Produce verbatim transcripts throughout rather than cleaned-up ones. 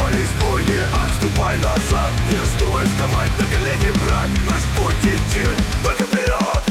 борись, бой, не отступай назад. Не стоит вставать на колени, брат. Наш путь идти только вперед.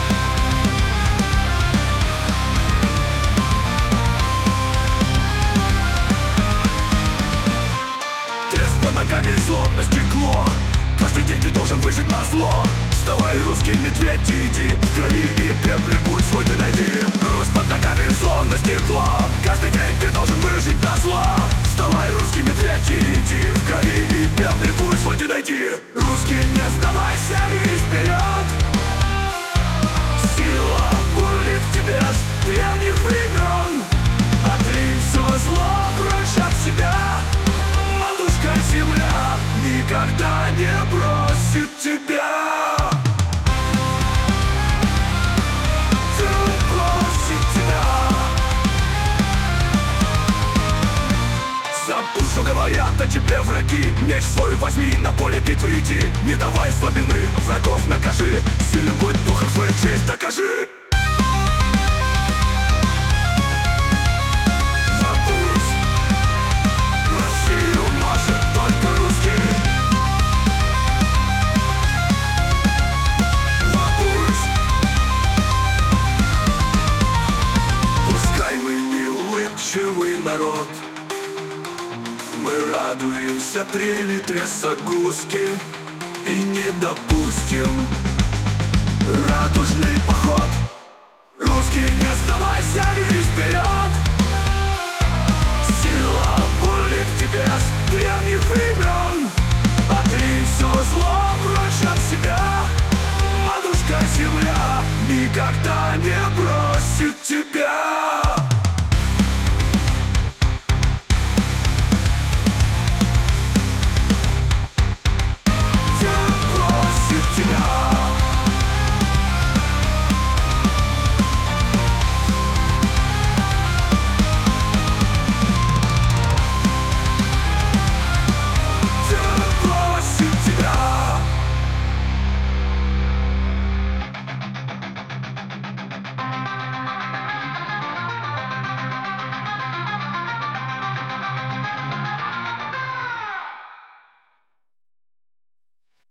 Треск под ногами, словно стекло. Каждый день ты должен выжить на зло. Вставай, русский медведь, иди. В крови и пепле путь свой ты найди. Хруст под ногами, словно стекло. Каждый день ты должен выжить на зло. Вставай, русский медведь, иди. В крови и пепле путь свой ты найди. Русский, не сдавайся, и вперед. Сила бурлит в тебе с древних времен. Отринь все зло прочь от себя. Матушка земля никогда не бросит тебя. Не бросит тебя. Забудь, что говорят о тебе враги. Меч свой возьми, на поле битвы иди. Не давай слабины, врагов накажи. Сильным будь духом, свою честь докажи. Живый народ, мы радуемся трели трясогузки и не допустим радужный поход. Русский, не сдавайся, и вперед. Сила бурлит в тебе с древних времен.